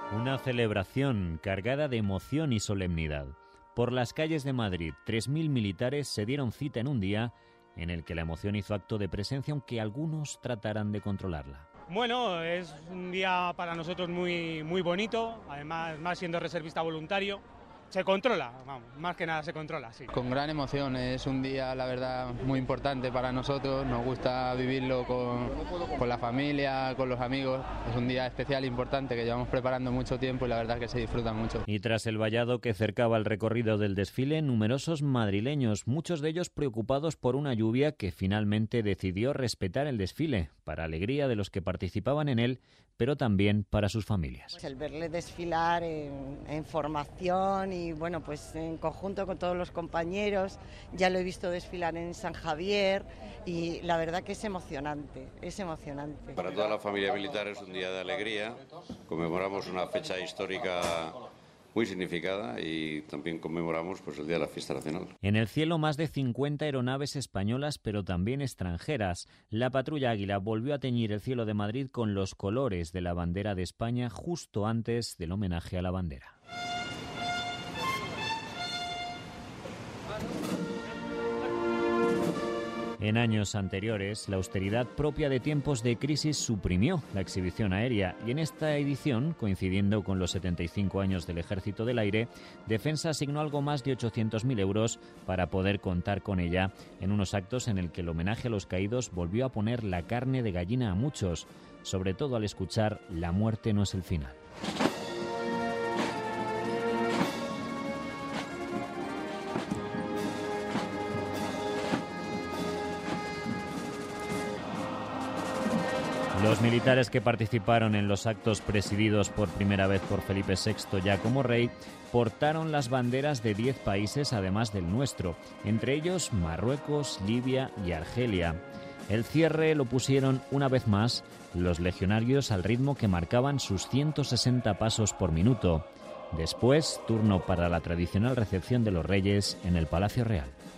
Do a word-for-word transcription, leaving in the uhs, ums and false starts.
Una celebración cargada de emoción y solemnidad. Por las calles de Madrid, tres mil militares se dieron cita en un día en el que la emoción hizo acto de presencia, aunque algunos trataran de controlarla. Bueno, es un día para nosotros muy, muy bonito, además más siendo reservista voluntario. Se controla, vamos, más que nada se controla, sí. Con gran emoción, es un día, la verdad, muy importante para nosotros, nos gusta vivirlo con, con la familia, con los amigos, es un día especial e importante que llevamos preparando mucho tiempo y la verdad que se disfruta mucho. Y tras el vallado que cercaba el recorrido del desfile, numerosos madrileños, muchos de ellos preocupados por una lluvia que finalmente decidió respetar el desfile, para alegría de los que participaban en él, pero también para sus familias. Pues el verle desfilar en, en formación y bueno, pues en conjunto con todos los compañeros, ya lo he visto desfilar en San Javier y la verdad que es emocionante, es emocionante. Para toda la familia militar es un día de alegría, conmemoramos una fecha histórica muy significada y también conmemoramos pues, el Día de la Fiesta Nacional. En el cielo más de cincuenta aeronaves españolas, pero también extranjeras. La patrulla Águila volvió a teñir el cielo de Madrid con los colores de la bandera de España justo antes del homenaje a la bandera. En años anteriores, la austeridad propia de tiempos de crisis suprimió la exhibición aérea y en esta edición, coincidiendo con los setenta y cinco años del Ejército del Aire, Defensa asignó algo más de ochocientos mil euros para poder contar con ella en unos actos en el que el homenaje a los caídos volvió a poner la carne de gallina a muchos, sobre todo al escuchar "La muerte no es el final". Los militares que participaron en los actos presididos por primera vez por Felipe sexto ya como rey portaron las banderas de diez países además del nuestro, entre ellos Marruecos, Libia y Argelia. El cierre lo pusieron una vez más los legionarios al ritmo que marcaban sus ciento sesenta pasos por minuto. Después, turno para la tradicional recepción de los reyes en el Palacio Real.